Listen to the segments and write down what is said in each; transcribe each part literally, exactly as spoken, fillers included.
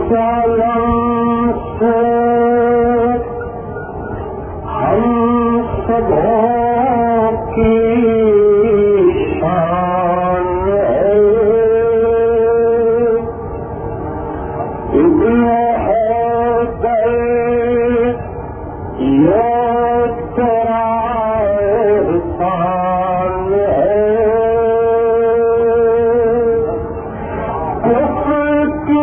سلام سے ہم سب کی شان ہے، ابن حیدر یہ تیرا احسان ہے، کفر کی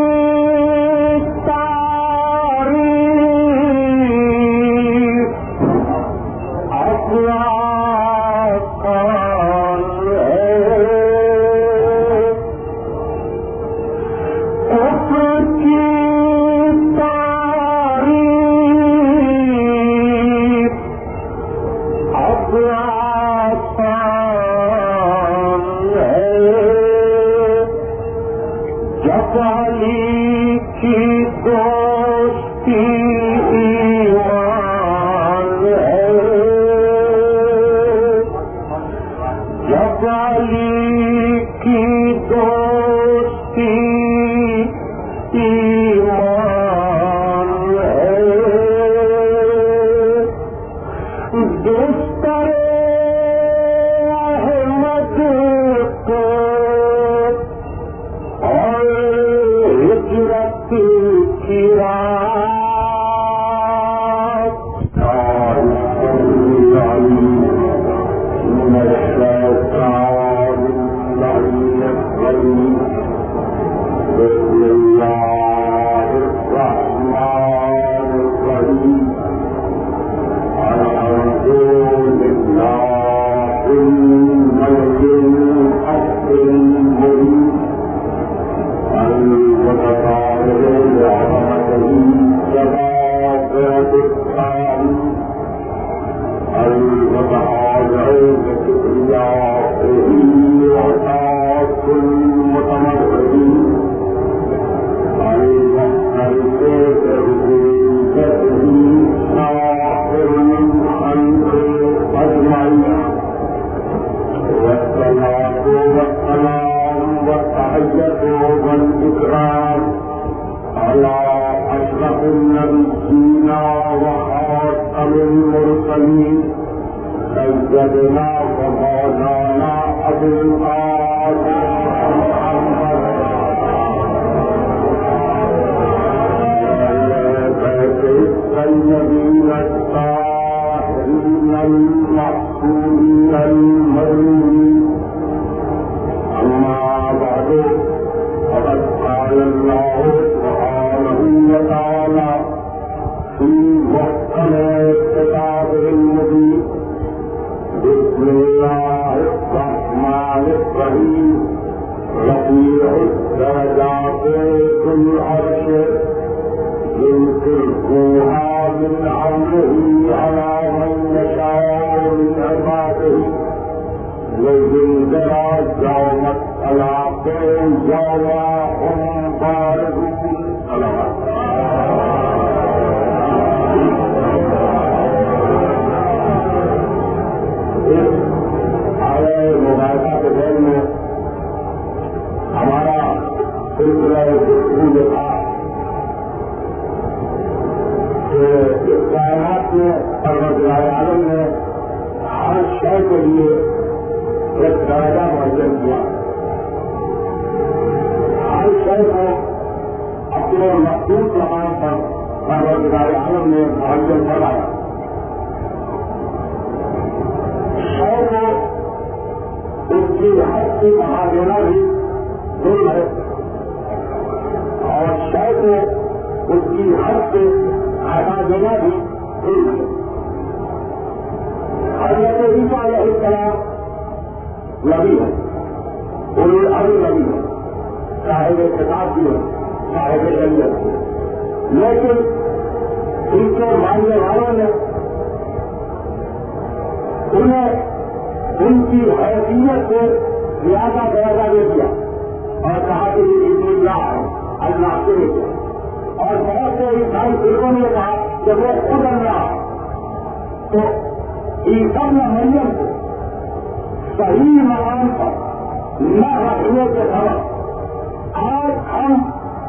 صحیح مقام پر نہ رکھنے کے سبب آج ہم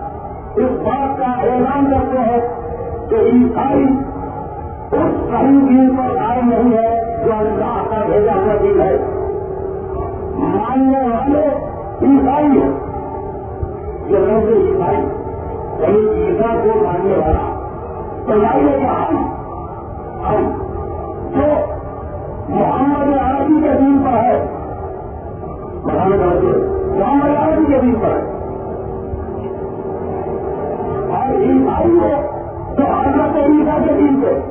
اس بات کا اعلان کرتے ہیں کہ عیسائی اس صحیح دین پر قائم نہیں ہے جو اللہ کا بھیجا ہوا دین ہے. ماننے والے عیسائی ہیں، یہ لوگ عیسائی یعنی عیسیٰ کو ماننے والا. تو لائے کہ ہم ہم جو محمد عربی کے دین پر ہے، محمد عربی کے دین پر ہے، اور عیسائی کو جو حضرت عیسیٰ کے دین پہ.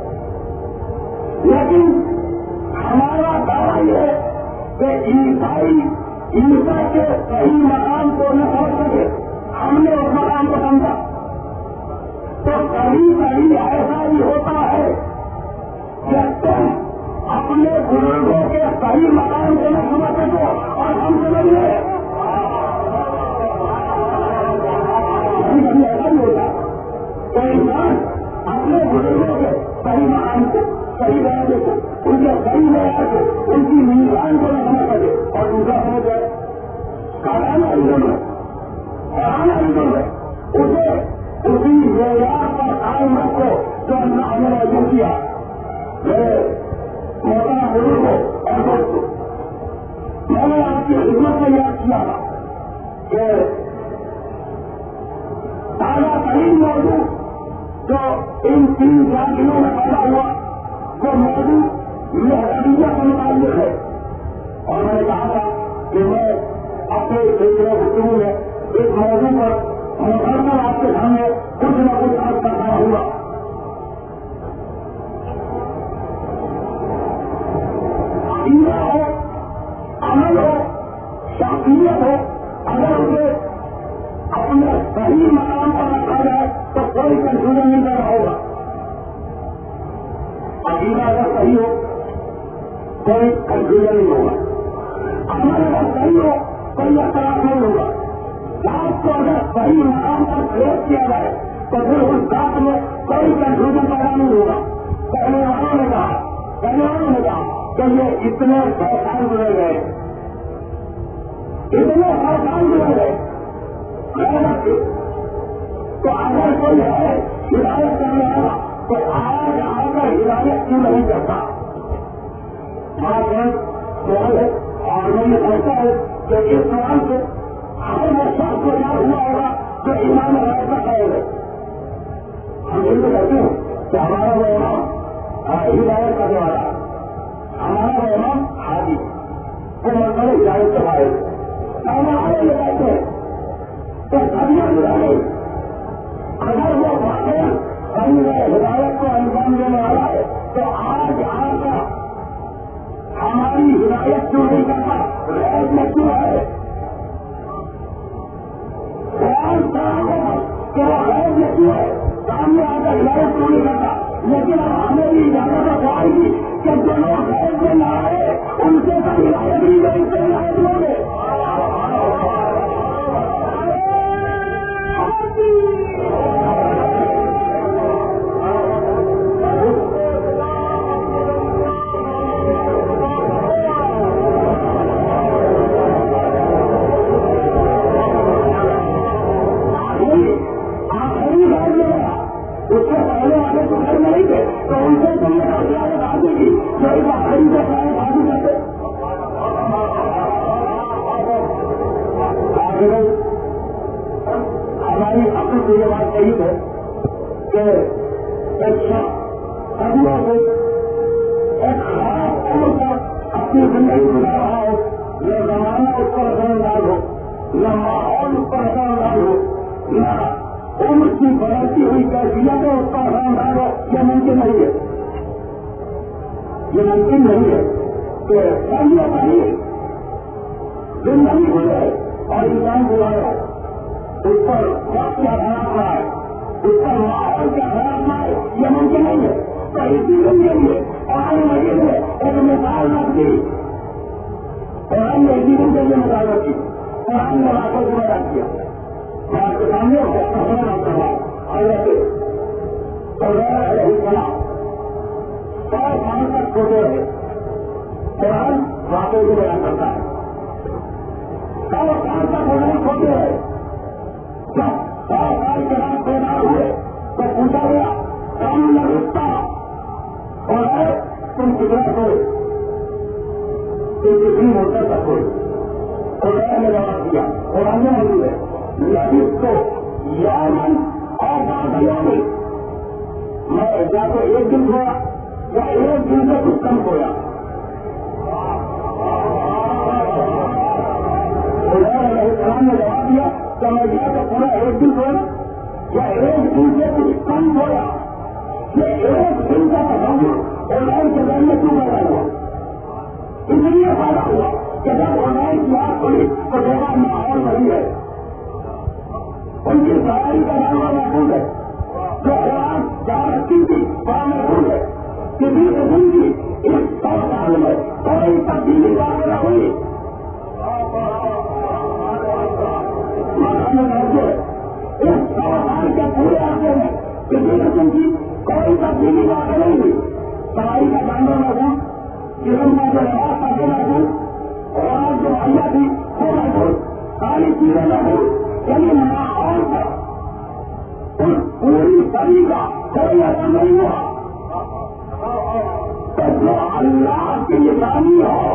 لیکن ہمارا دعویٰ یہ ہے کہ عیسائی عیسیٰ کے صحیح مقام کو نہ سمجھ سکے، ہم نے اس مقام کو سمجھا. تو کبھی کبھی ایسا بھی ہوتا ہے کہ تم اپنے بزرگوں کے صحیح مقام کو نہ سمجھ سکو اور ہم سمجھ لیں. کبھی کبھی ایسا بھی ہوتا کہ انسان اپنے بزرگوں کے صحیح مقام کو، صحیح رہنے کو، ان کے صحیح معیار کو، ان کی میزان کو نہ سمجھ سکے اور دوسرا سمجھ جائے. کارانا علم ہے، کارانا علم ہے، اسے اسی معیار پر قائم رکھو جو اللہ نے وجود کیا. میرے محترم بزرگوں اور دوستوں، میں نے آپ کی خدمت میں یاد کیا تھا کہ تازہ ترین موضوع جو ان تین چار دنوں میں پیدا ہوا وہ موضوع مہدویہ کے متعلق ہے. اور میں نے کہا تھا کہ میں اپنے سلسلے گفتگو میں اس موضوع پر مسلسل آپ کے سامنے کچھ نہ کچھ آج کرتا ہوا. عقیدہ ہو، عمل ہو، شخصیت ہو، اگر اسے اپنے صحیح مقام پر رکھا جائے تو کوئی کنفیوژن نہیں پیدا ہوگا. عقیدہ اگر صحیح ہو کوئی کنفیوژن نہیں ہوگا، عمل اگر صحیح ہو کوئی اختلاف نہیں ہوگا. بات کو اگر صحیح مقام پر پیش کیا جائے تو پھر اس بات میں کوئی کنفیوژن پیدا نہیں ہوگا. پہلے والوں نے کہا پہلے والوں نے کہا کہ یہ اتنے سو سال گزر گئے، اتنے سو سال گزر گئے تو اگر کوئی ہے ہدایت کرنے والا تو آج آ کر ہدایت کیوں نہیں کرتا؟ سوال ہے اور میں یہ سمجھتا ہے کہ اس سوال سے ہر وہ شخص کو یاد ہوا ہوگا جو ایمان ہدایت کا قائل ہے. ہم یہ تو کہتے ہیں کہ ہمارا وہ امام ہدایت کرنے والا، ہمارا وہ امام حاجی وہ مطلب ہدایت کا قائل ہے. ہمارے یہ کہتے ہیں تو سبھی گزارے اگر وہ واقعہ ہم ہدایت کو انجام دینے والا ہے تو آج آ کر ہماری ہدایت کیوں نہیں کرتا؟ غیر میں کیوں ہے؟ کہ وہ غیر میں کیوں ہے؟ سامنے آ کر ہدایت کیوں نہیں کرتا؟ لیکن اب ہمیں بھی اجازت آئے گی کہ جو لوگ غیر میں نہ آئے ان سے سب ہدایت نہیں گئی سے ہدایت لو گے. ہماری اپنی سے یہ بات صحیح ہے کہ ایک شخص صدیوں سے ایک خاص عمر پر اپنی زندگی گزار رہا ہو، نہ زمانہ اس پر اثر انداز ہو، نہ ماحول اس پر اثر انداز ہو، نہ عمر کی بدلتی ہوئی کیفیت اس پر اثر انداز ہو، یہ ممکن نہیں ہے. یہ ممکن نہیں ہے کہ صدیوں پہلے زندگی گزرے اور انسان گزارا اس پر وقت کا خراب نہ آئے، اس پر ماحول کا خراب نہ آئے، یہ ممکن نہیں ہے. تو اسی کے لیے قرآن مجید نے ایک مثال رکھ دی. قرآن نے اسی دن کے لیے مثال رکھی، قرآن نے باتوں کو بیان کیا. آپ کے سامنے حضرت عزیر علیہ السلام سو سال تک چھوٹے رہے. قرآن باتوں کو بیان کرتا ہے. سو سال تک انہوں چھوٹے رہے. جب سو سال پوچھا گیا کام نہ رکھتا اور ہے تم کتنا کوئی تم کتنی ہوتا تھا کوئی اور نے جواب دیا اور ہم نے موجود ہے لبیس کو یامن اور بادلوں میں میں یا تو ایک دن ہوا یا ایک دن سے کچھ کم ہوا السلام نے جواب دیا کہ میں یا تو پورا ایک دن ہوا یا ایک دن سے کچھ کم ہوا یہ ایک دن کا تصور اور لائن کے ذریعے کیوں پیدا ہوا اس لیے پیدا ہوا کہ جب آنلائن کی بات ہوئی تو دیکھا ماحول نہیں ہے ان کی سواری کا نام محفوظ ہے جو قرآن جانتی تھی وہاں محفوظ ہے کسی قسم کی اس سو سال میں کوئی تبدیلی واقع نہ ہوئی اس سو سال کے پورے عرصے میں کسی قسم کی کوئی تبدیلی واقع نہیں ہوئی سواری کا جانور محفوظ جسم کا جو لباس تھا وہ محفوظ اور جو مہیا تھی وہ محفوظ ساری چیزیں محفوظ یعنی ماحول پر پوری صدی کا کوئی ایسا نہیں ہوا تو جو اللہ کی نشانی ہو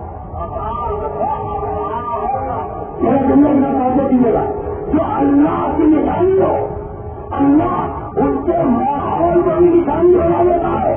میرے جملے میں کیسے دیجیے گا جو اللہ کی نشانی ہو اللہ اس کے ماحول کو بھی نشانی بنا لیتا ہے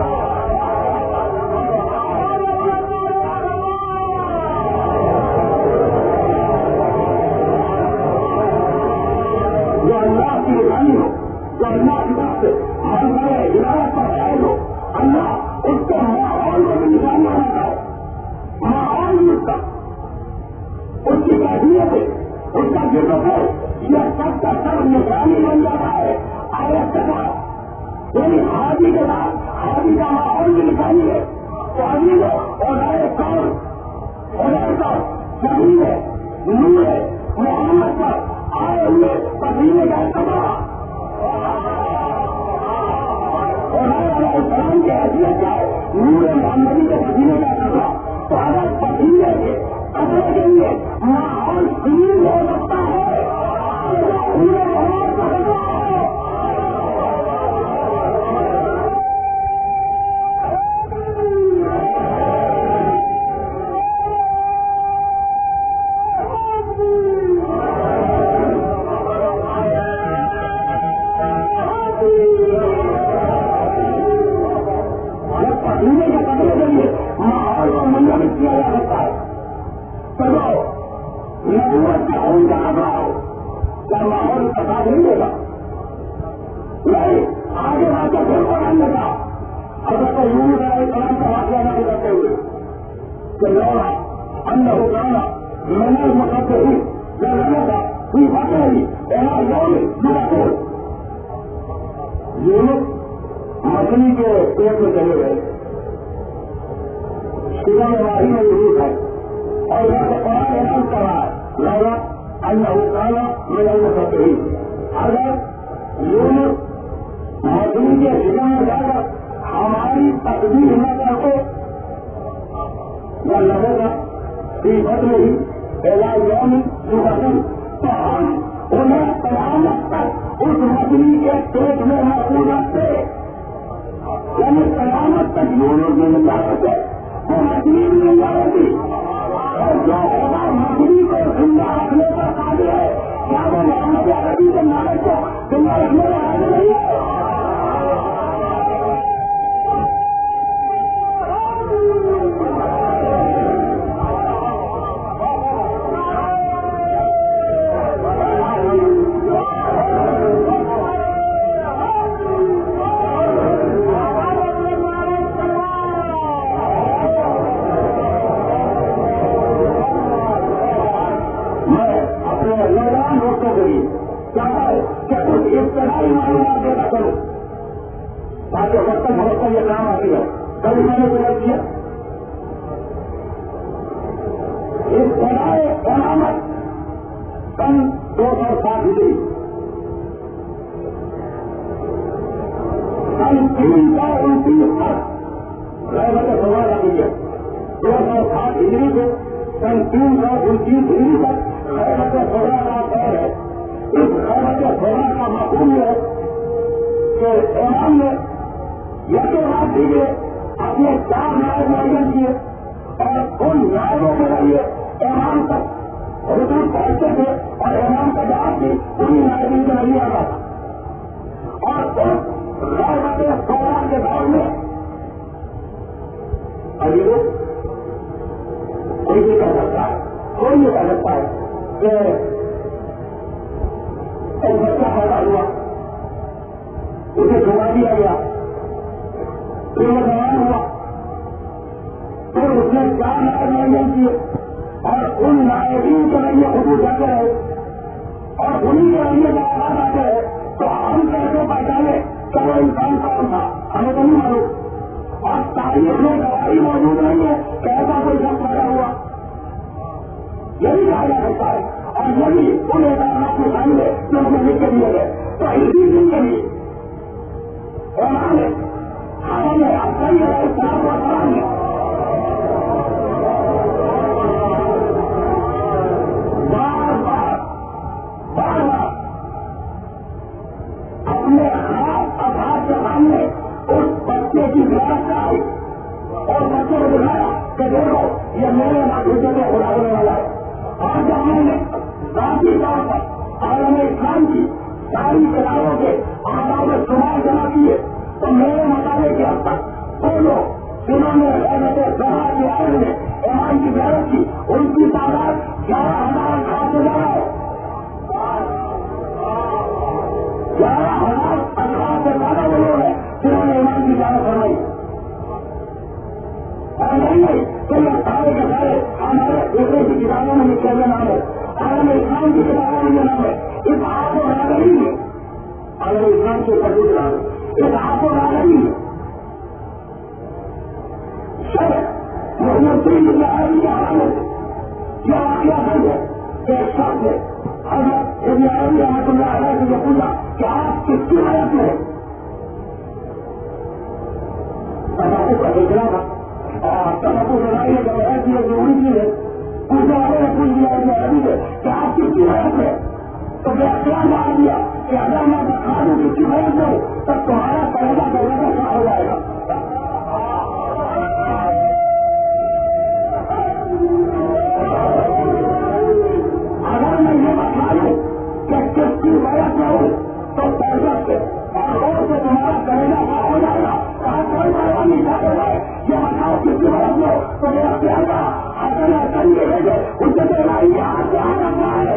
جو اللہ کی نشانی ہو جو اللہ کی بات سے من کرے ہدایت پر شاید ہو اللہ اس کے ماحول کو بھی نشانی بناتا ہے ماحول بھی اس کا اس کی کیفیت ہے اس کا جسم ہے یہ سب کا سب نشانی بن جاتا ہے آیت کے بعد یعنی حاجی کے بعد حاجی کا ماحول بھی نشانی ہے تو حاجی ہے اور آئے کون اور آئے کون صحیح ہے نور ہے محمد پر آئے ہوئے پسینے کا کپڑا اور آئے السلام کی حیثیت کیا ہے نور محمدی کے پسینے کا کپڑا تو اگر پسینے کے کپڑے کے لیے ماحول کلین ہو سکتا ہے پورے محمد کا کپڑا ہے مچھلی کے پیٹ میں چلے گئے صبح میں ماہی میں ضرور ہے اور یہاں سے قرآن اعلان کر رہا ہے لولا اللہ تعالیٰ میرا مقدر ہی اگر یونس مچھلی کے جگہ میں جا کر ہماری تقدیر نہ کرتے یا لگے گا کہ بدل ہی پہلا یوم سکون تو ہم انہیں قیامت تک اس مچھلی کے پیٹ میں محفوظ رکھتے یعنی قیامت تک یونس بھی مل جاتے تو مچھلی بھی مل جاتی اور جو ہوگا مچھلی کو زندہ رکھنے کا قابل ہے کیا وہ محمد عربی کے مالک کو زندہ رکھنے کا قابل نہیں ہے تاکہ وقت تک بہت یہ کام آتی ہے کبھی میں نے بنا کیا اس بڑائے علامت سن دو سو سات ہجری سن تین سو انتیس تک رہنے سوا لگی ہے دو سو سات ہجری سے سن تین سو انتیس ہجری تک رہنے سوا کا خیر ہے اس رہنے سوا کا مفہوم ہے کہ امام نے یقین بات دیجیے اپنے چار نائب معین کیے اور ان نائبوں کے ذریعے امام تک حضور پہنچتے تھے اور امام کا جواب بھی انہیں نائبین کے ذریعے آتا تھا اور اس غیبت سوال کے دور میں ابھی کوئی نہیں کہہ سکتا ہے کوئی نہیں کہہ سکتا ہے کہ ایک بچہ پیدا ہوا اسے چھوڑا دیا گیا پھر وہ جوان ہوا پھر اس نے چار نائب معین کیے اور ان نائبین کے ذریعے حضور جاتے رہے اور انہیں کے ذریعے جوابات آتے رہے تو ہم کیسے پہچانے کہ وہ انسان کون تھا ہمیں تو نہیں معلوم اور تاریخ میں گواہی موجود نہیں ہے کہ ایسا کوئی شخص پیدا ہوا یہی کہا جا سکتا ہے اور یہی ان اعتراضات کے سامنے جو ہمیں لکھ کے دیے گئے تو اسی دن کے لیے علماء نے ہمیں اپنی السلام و سلام نے بار بار بار بار اپنے خاص افراد کے سامنے اس بچے کی زیارت کرائی اور بچے کو دکھایا کہ دیکھو یہ میرے معجزے میں خدا ہونے والا ہے اور جب میں نے ذاتی طور پر عالم اسلام کی ساری کتابوں کے آداب شمار جمع کیے تو میرے مطالعے کے حد تک وہ لوگ جنہوں نے رحمت زہرا کے عالم میں امام کی زیارت کی ان کی تعداد گیارہ ہزار آٹھ سے زیادہ ہے گیارہ ہزار اٹھارہ سے زیادہ وہ لوگ ہیں جنہوں نے امام کی زیارت کروائی اور نہیں نہیں کہ یہ سارے کے سارے ہمارے دوسرے کی کتابوں میں لکھے ہوئے نام ہے عالم اسلام کی کتابوں میں یہ نام ہے اس آپ کو بنا نہیں ہے عالم اسلام سے سبھی نام ہے اس آپ کو بنا نہیں ہے سر محمد سنگھ کی حالت کیا واقعہ بن ہے کہ ایک شخص ہے حضرت ابن عربی رحمۃ اللہ علیہ سے یہ پوچھا کہ آپ کس کی مدد میں تمباکو کا دیکھنا تھا تمباکو لڑائی ہے جب ایسی ہے ضروری چیز ہے پوچھنے والے نے پوچھ دیا ابن عربی سے کہ آپ کس کی مدد میں تو میں کیا مان دیا کہ اگر میں بتا دوں کس کی مدد میں ہوں تب تمہارا پہلا دروازہ کیا ہو جائے گا اگر میں یہ بتا دوں کہ کس کی مدد میں ہوں تو پیسہ سے اور اور سے تمہارا پہلا کیا ہو جائے گا کہاں کوئی بڑا نہیں جاتے گا یہ بتاؤ کس کی مدد میں ہو تو میرا کیا تھا اگر میں کریے گے ان سے تو لڑائی یہاں سے آ رکھا ہے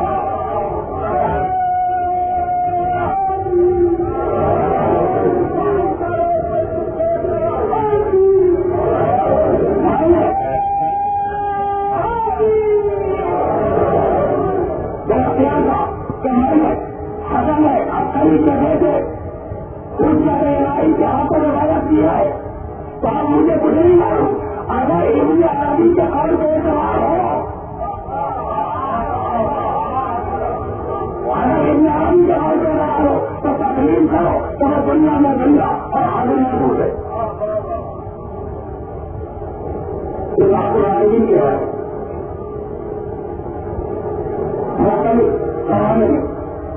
تو آپ مجھے کچھ نہیں معلوم اگر ابن عربی کے قول پہ اعتبار ہو اگر ابن عربی کے قول پہ اعتبار ہو تو تسلیم کرو تو وہ دنیا میں زندہ اور حاضر موجود ہے یہ آپ کو عالمین کے بارے مختلف زمانے میں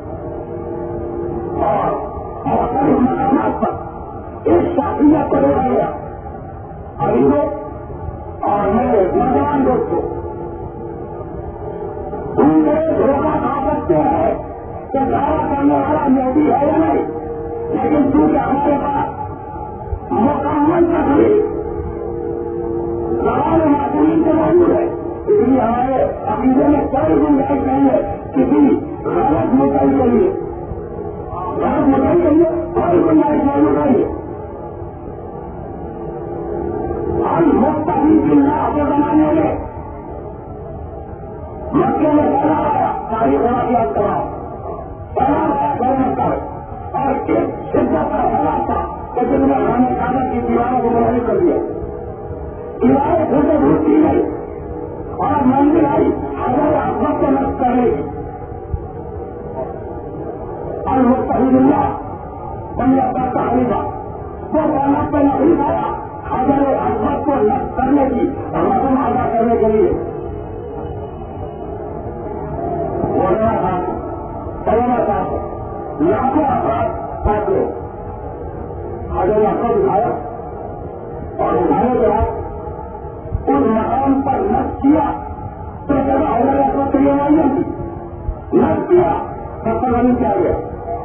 اور مختلف مقامات پر ایک شخصیت کو دیکھا گیا غریبوں اور میرے نوجوان دوستوں تم میرے دھوکہ کھا سکتے ہیں کہ دعویٰ کرنے والا مودی ہے یا نہیں لیکن چونکہ ہمارے پاس مکمل تقریب زبان معصومین سے موجود ہے اس لیے ہمارے عقیدے میں کوئی گنجائش نہیں ہے کسی غلط مدعی کے لیے غلط مدعی کے لیے کوئی گنجائش موجود نہیں ہے ہم مختلف اللہ کے زمانے میں مکے میں پہلا آیا تاریخ واقعات کرا پہلا آیا گورنر صاحب اور ایک شدت کا حالات تھا کہ جن میں خانے کھانے کی دیواروں کو بڑھائی کر دیا دیواریں پھر سے ڈھونڈتی گئی اور مندر آئی ہزار احمد کو نقص کرنے کی اور مستحید اللہ بنیا کا تعلیمہ وہ قیامت پہ نہیں آیا حضرت احمد کو نقص کرنے کی کیا تو جگہ ہمارے اپنا کریے نہیں تھی نہ کیا سب نہیں کیا گیا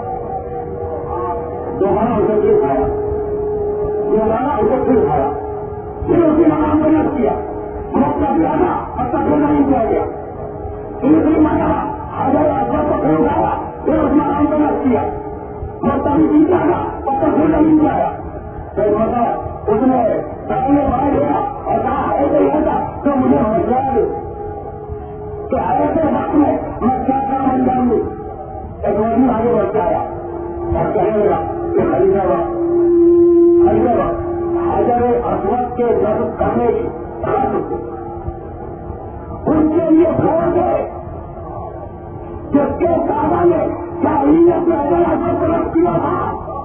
دوبارہ اسے پھر کھایا دوبارہ اسے پھر کھایا پھر اسی مقام کو نہ کیا موقع دیا تھا اب تک وہ نہیں کیا گیا تیسری مرتبہ حضرت اکبر کو پھر اٹھایا پھر اس مقام کو نہ کیا موقع بھی جیتا تھا اب تک وہ نہیں کیا گیا پھر مطلب اس نے پہلے باہر گیا اور کہا ایسے ہی ہوتا تو مجھے ہوشیار دے کہ ایسے وقت میں میں کیا کام انجام دوں ایک آدمی آگے بڑھ کے آیا اور کہنے لگا کہ خلیفہ وقت خلیفہ وقت حضر اسود کے نصب کرنے کی طاقت ان کے لیے چھوڑ گئے جس کے کعبہ نے جاہلیت میں حضر اسود کو رکھ دیا تھا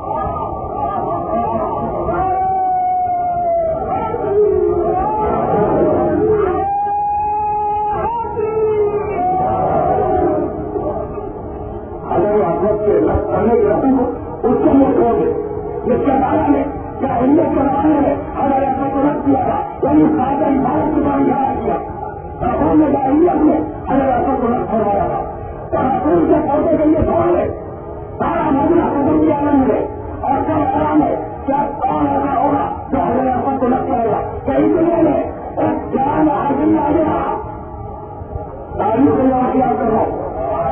کرنے کی رسم کو اس کے لیے چھوڑ دے جس کے بارے میں کیا ہندوت کے زمانے میں ہمارے اپنے کو رکھ دیا تھا یعنی سارا عبادت کی بڑی یاد کیا رسول نے جاہلیت میں ہمارے اپنے کو رکھ چھوڑایا تھا اور رسول کے پودے کے لیے چھوڑ دے سارا مدینہ حضور کی آنند میں اور کل حرام ہے کیا کون ایسا ہوگا جو ہمارے اپنے کو رکھ کرے گا کئی دنیا میں ایک جان آدمی آ گیا تعلیم سے واقعہ کر رہا ہوں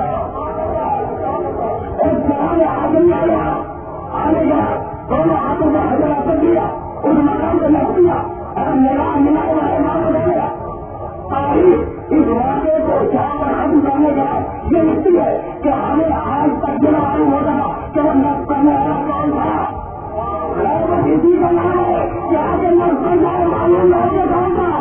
آدمی آیا آنے گیا دونوں ہاتھوں میں حضرت کر دیا اس مقام کو لگ دیا اور میرا ملا ہوا امام ہو گیا تاریخ اس واقعے کو جہاں پر ختم کرنے کا یہ لکھتی ہے کہ ہمیں آج تک جو معلوم ہوتا تھا کہ وہ نقص کرنے والا کون تھا اسی کا نام ہے کہ آگے نقص کرنے والا معلوم نہ ہو کون تھا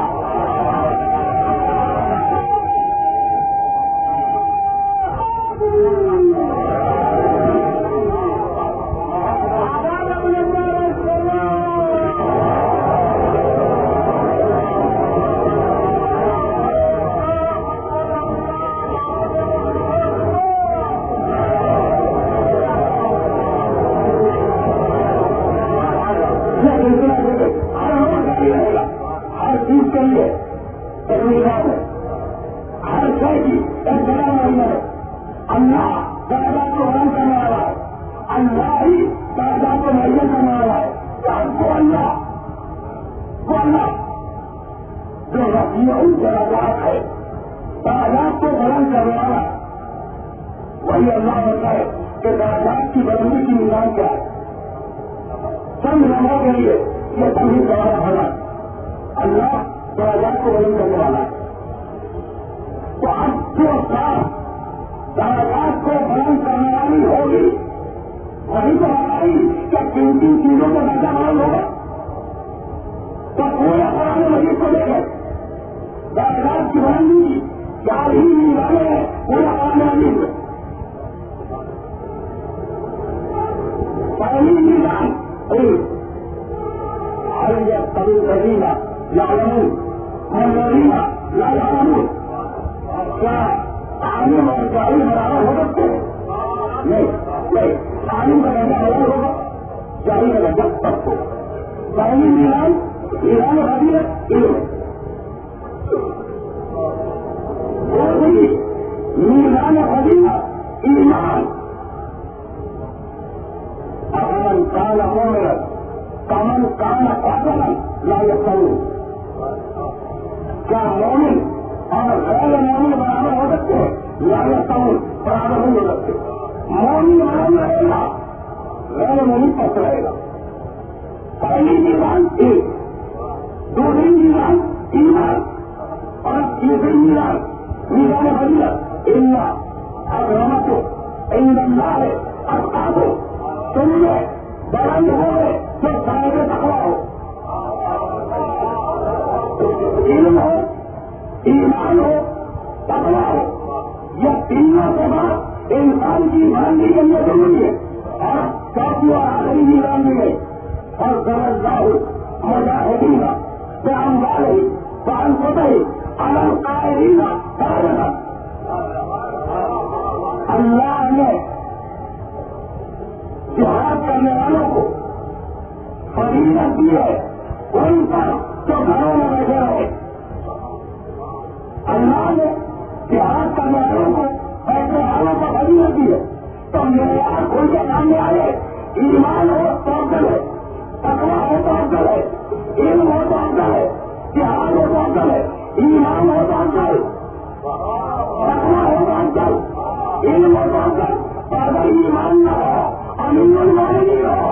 ایمان ہو تو افضل ہے، تقویٰ ہو تو افضل ہے، علم ہو تو افضل ہے، جہاد ہو تو افضل ہے، ایمان ہو تو افضل، تقویٰ ہو تو افضل، علم ہو تو افضل۔ اگر ایمان نہ ہو امین المومنین ہو،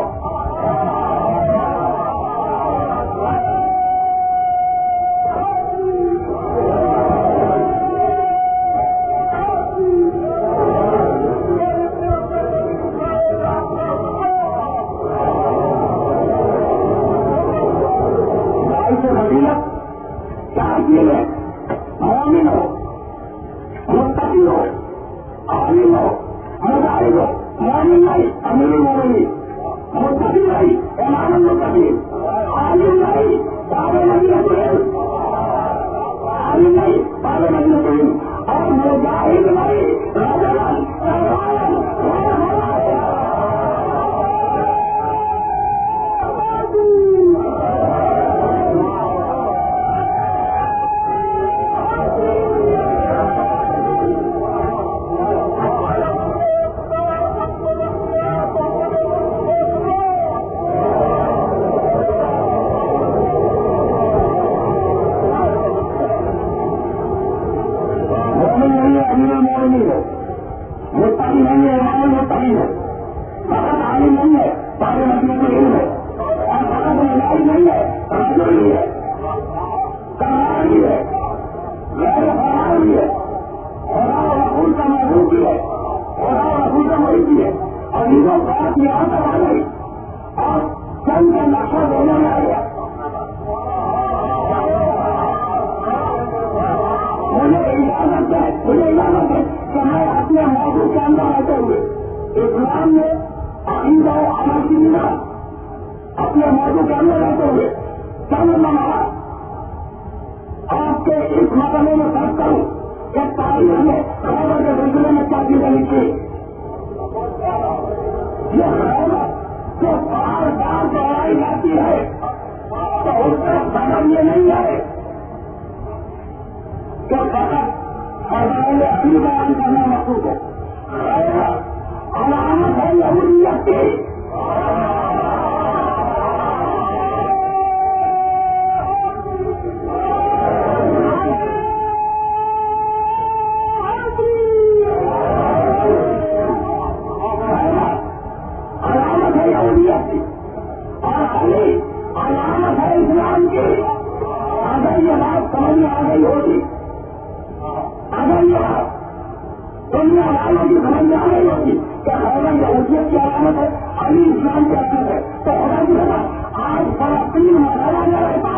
مومن ہو، متقی ہو، عالم ہو، مجاہد ہو، مومن نہیں امیر المومنین، متقی نہیں امام المتقین، عالم نہیں باب مدینۃ العلم، عالم نہیں باب مدینۃ العلم، اور مجاہد نہیں رجل سرائن اپنے موضوع کے اندر رہتے ہوئے چند نمبر آپ کے اس مسئلے میں فرق کروں کہ تاریخ میں خیبر کے سلسلے میں کیا چیزیں لکھی، یہ خیبر جو بار بار دوہرائی جاتی ہے تو اس کا سبب یہ نہیں ہے کہ فقط فضائل اپنی بیان کرنا مقصود ہے، خیبر علامت ہے یہودیت کی۔ علامت ہے اسلام کی۔ اگر یہ بات سمجھ میں آ گئی ہوتی، اگر یہ بات دنیا والوں کی سمجھ میں آ گئی ہوتی کہ خیبر یہودیت کی علامت ہے، علی اسلام کی علامت ہے، تو خدا کی بتا آج فلسطین مسئلہ نہ رہتا۔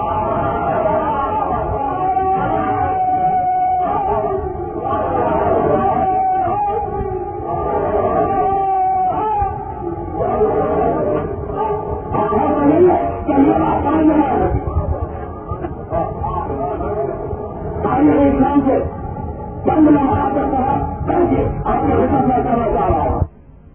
اسلام سے چند لمحات کر کے اپنے حکم میں کرنا چاہ رہا ہوں۔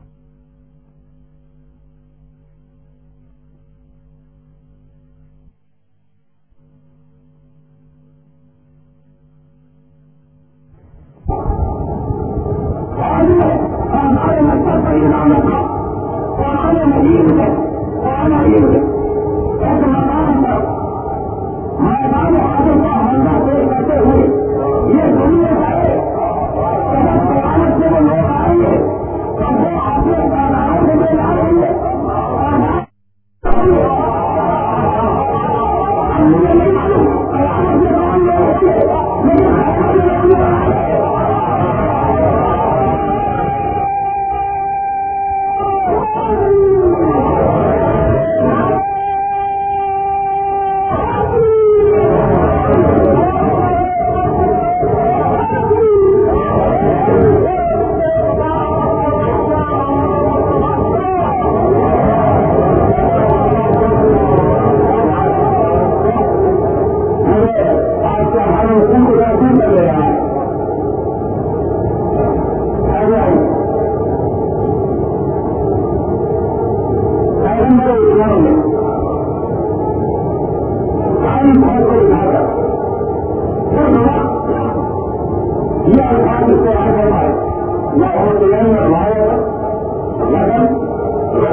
ہمارے مقصد کا انعام تھا قرآن مجید میں، قرآن مجید میں ایک مقام پر میدان حاضر کا حملہ پیش کرتے ہوئے یہ دنیا ہے کہ جب قیامت سے وہ لوگ آئیں گے تب وہ اپنے تعداد سے لے جائیں گے۔ مجھے نہیں معلوم قیامت سے کون لوگ ہوں گے، لیکن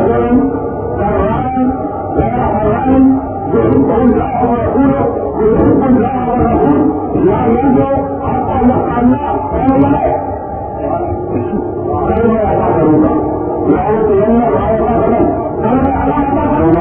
رجل كرام غير حرام يحب الله ورسوله يحب الله والرسول لا ينجو حتى يلقى الله ولا لا كيف يعتقدون يعطين ويعتقدون كيف يعتقدون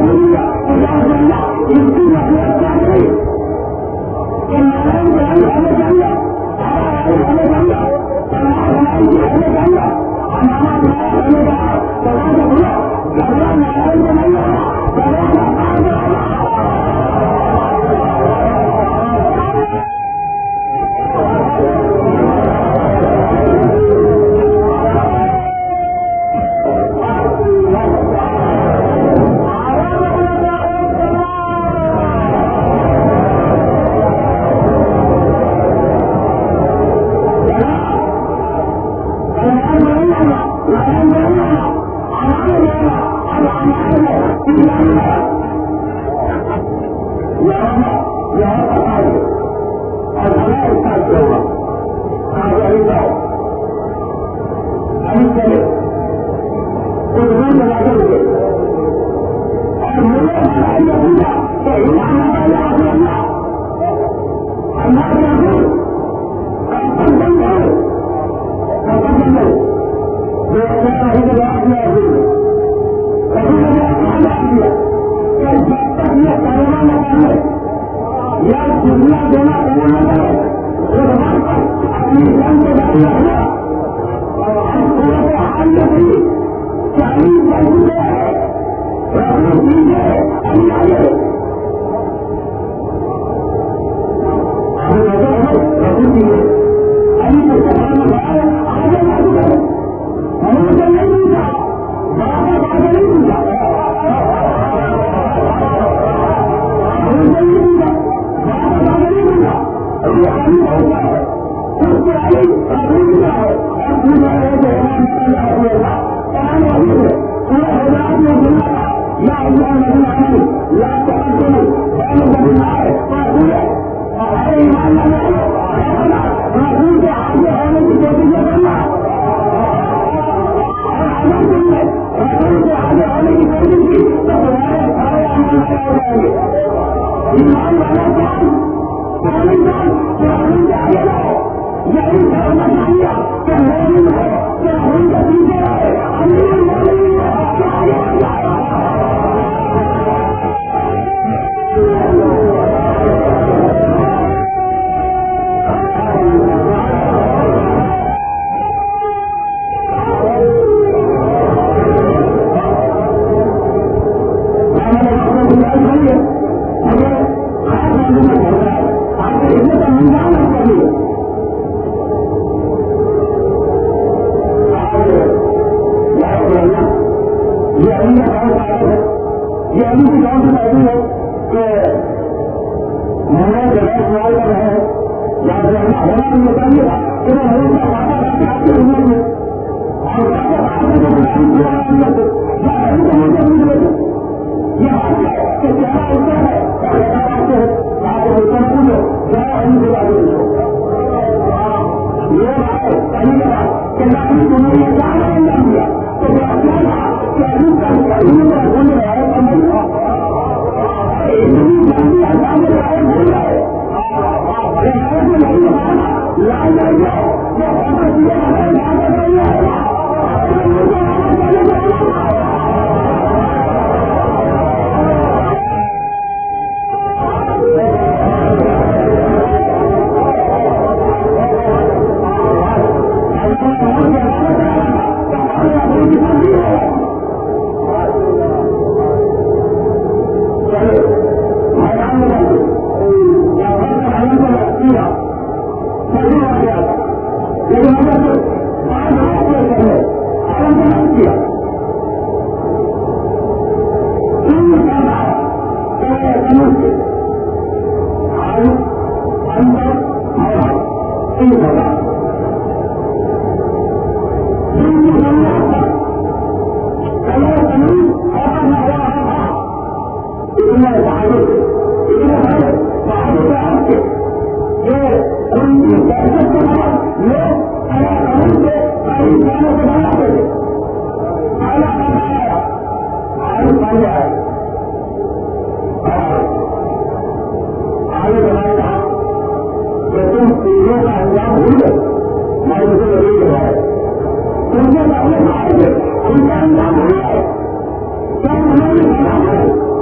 ان کے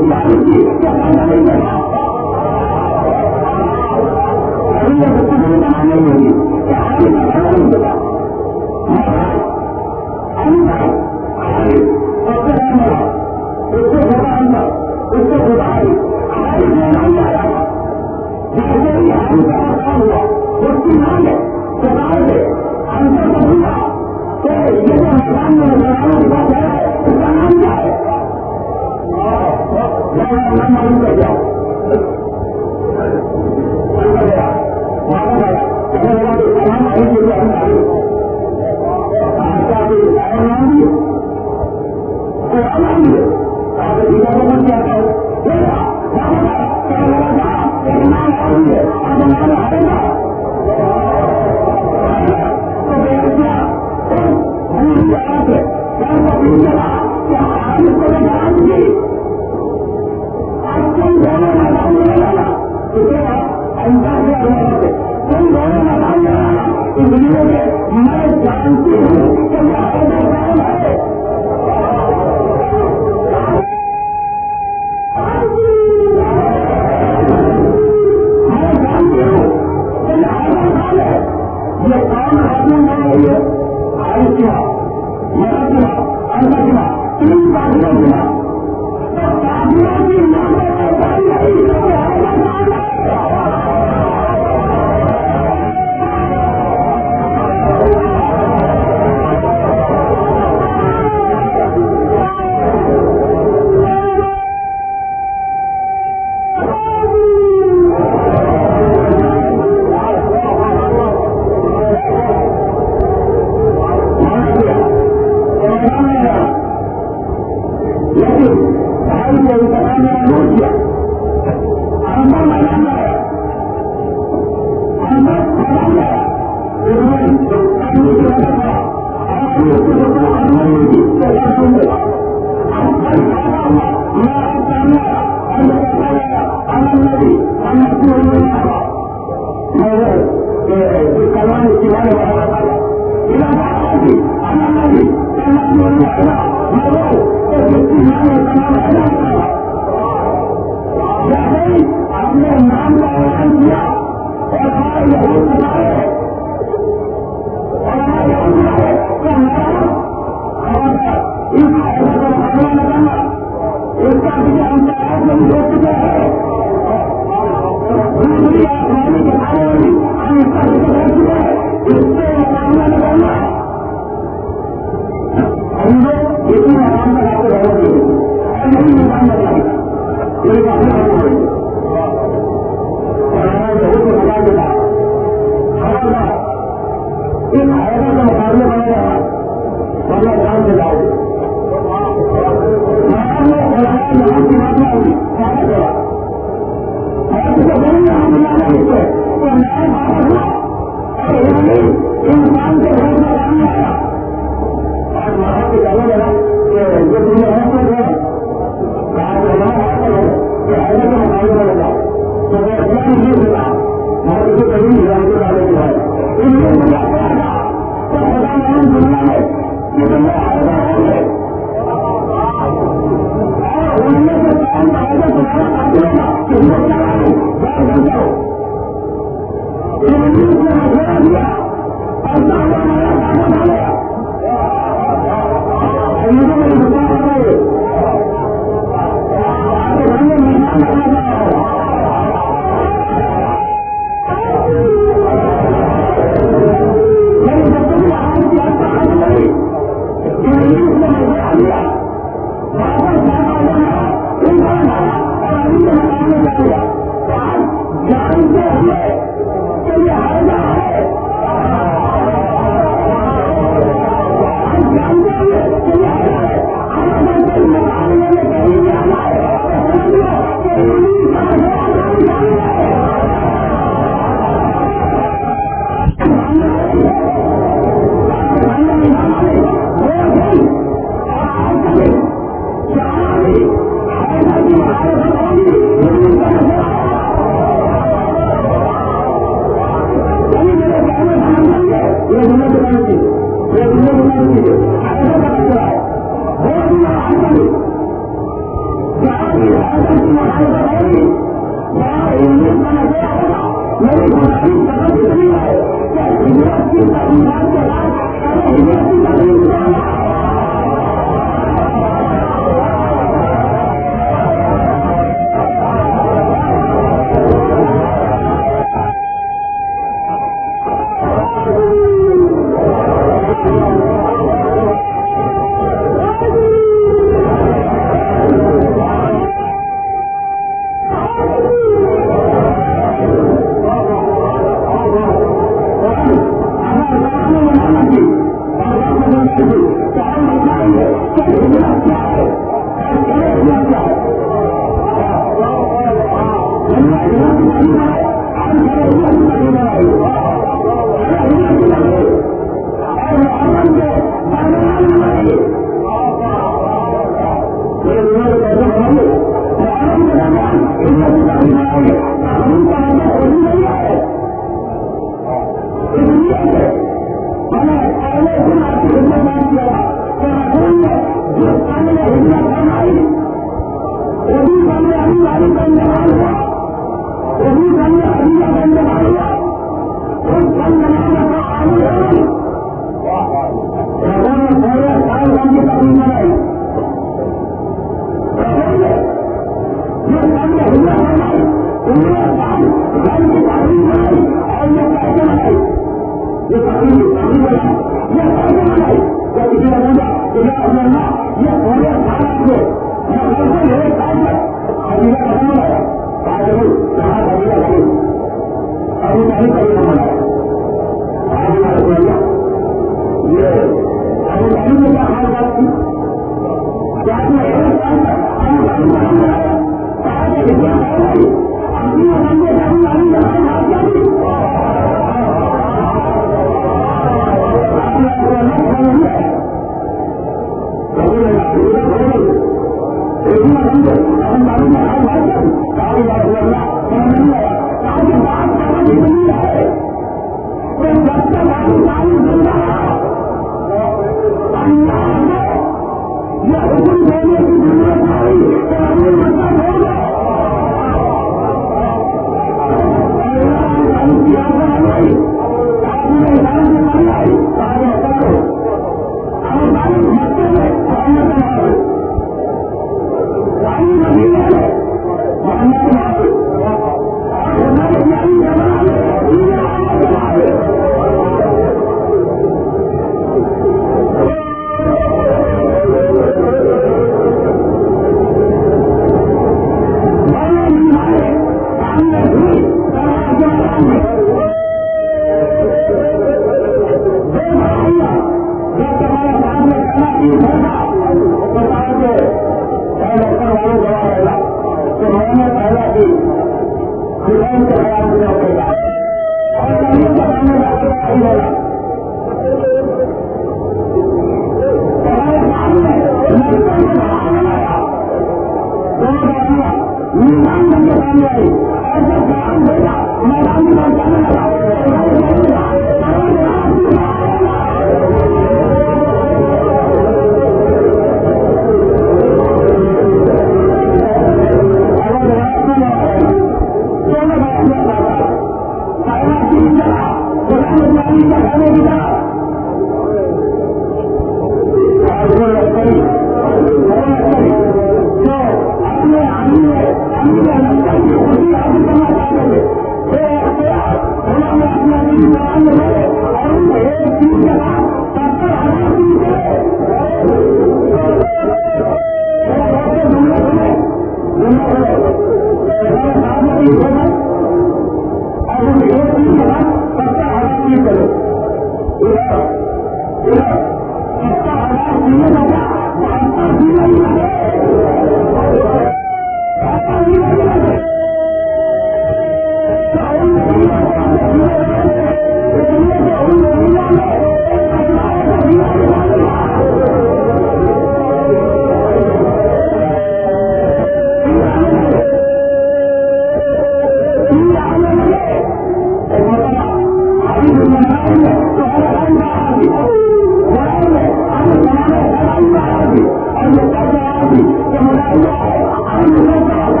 اللہ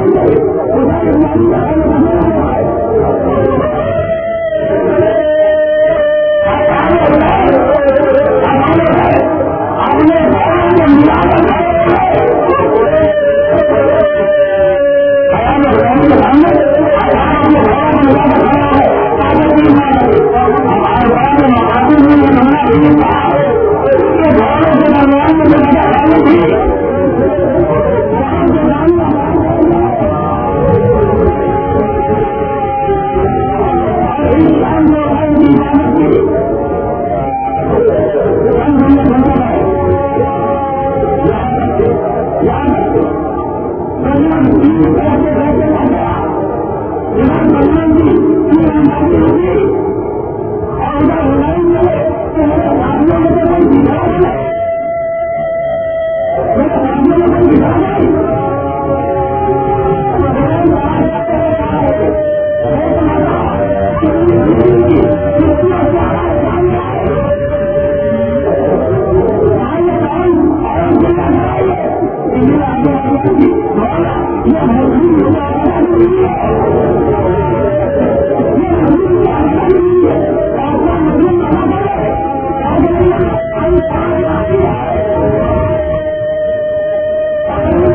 Thank you.